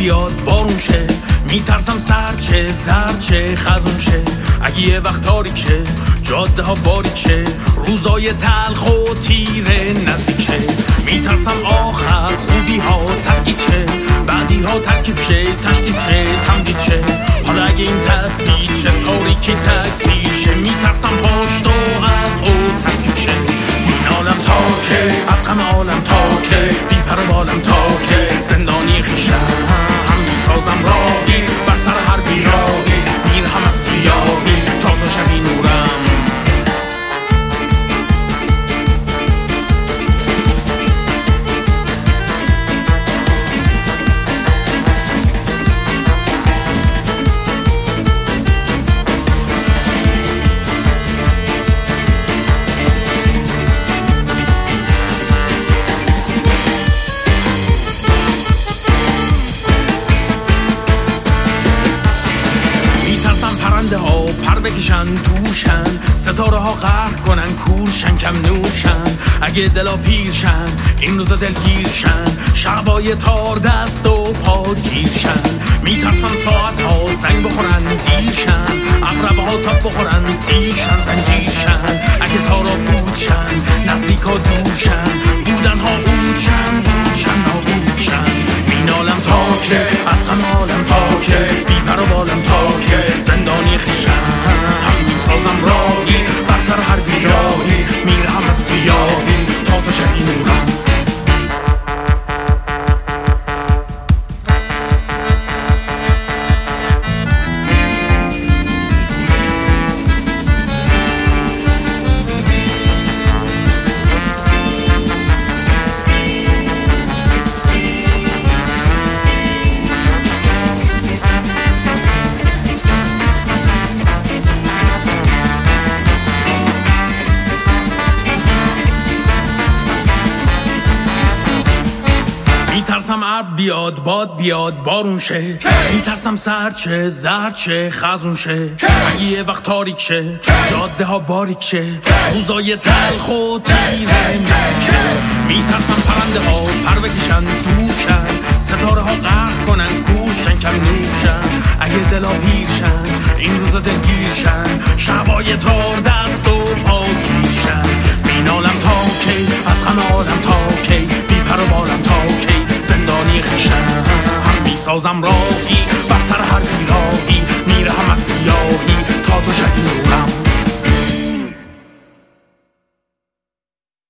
بیاد بارون شه، میترسم سرچه زرچه خزون شه. اگه یه وقت تاریک شه، جاده ها باریک شه، روزای تلخ و تیره نزدیک شه. میترسم آخر خوبی ها تسکید شه، بعدی ها ترکیب شه، تشدید شه، تمدید شه. حالا اگه این تثبیت شه، تاریکی تکثیر شه، میترسم پشت و از او تفکیک شه. این عالم تاکه، از همه عالم تاکه، بی پر و بالم تاکه، زندانی خیشم میسازم راهی بر سر هر بیراهی، میرهم از سیاهی تا تو شبی نورم. پرنده ها پر بکشن توشن، ستاره ها قهر کنن کورشن کم نورشن. اگه دلا پیرشن این روزا دلگیرشن، شبای تار دست و پا گیرشن. میترسن ساعت ها زنگ بخورن دیرشن، عقربه ها تاب بخورن سیرشن زنجیرشن. اگه تارا پودشن نزدیک ها دورشن، بودن ها اودشن دودشن نابودشن. این عالم تاکه، از همه عالم تاکه، بی پر و بالم تاکه، زندانی خیشم میسازم راهی بر سر هر بیراهی، میرهم از سیاهی تا تو شبی نورم. میترسم ابر بیاد باد بیاد بارون شه، میترسم سرچه زرچه خزون شه. اگه یه وقت تاریک شه، جاده ها باریک شه، روزای تلخ و تیره نزدیک شه. میترسم پرنده ها پر بکشن دوشن، ستاره ها قهر کنن کوشن کم نوشن. اگه دلا پیرشن این روزا دلگیرشن، شبای تار دست و پا گیرشن. این عالم تاکه، از همه عالم تاکه، بی پر و بالم تاکه، زندانی خیشم میسازم راهی بر سر هر بیراه.